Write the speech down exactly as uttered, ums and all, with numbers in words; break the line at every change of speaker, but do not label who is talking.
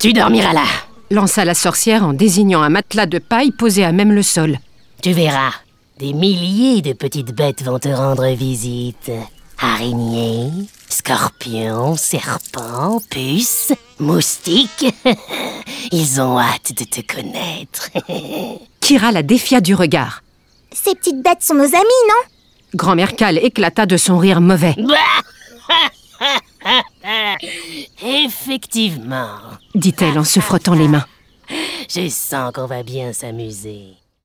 Tu dormiras là.
Lança la sorcière en désignant un matelas de paille posé à même le sol.
Tu verras, des milliers de petites bêtes vont te rendre visite. Araignées, scorpions, serpents, puces, moustiques. Ils ont hâte de te connaître.
Kira la défia du regard.
Ces petites bêtes sont nos amis, non?
Grand-mère Cal éclata de son rire mauvais.
Effectivement,
dit-elle en se frottant les mains.
je sens qu'on va bien s'amuser.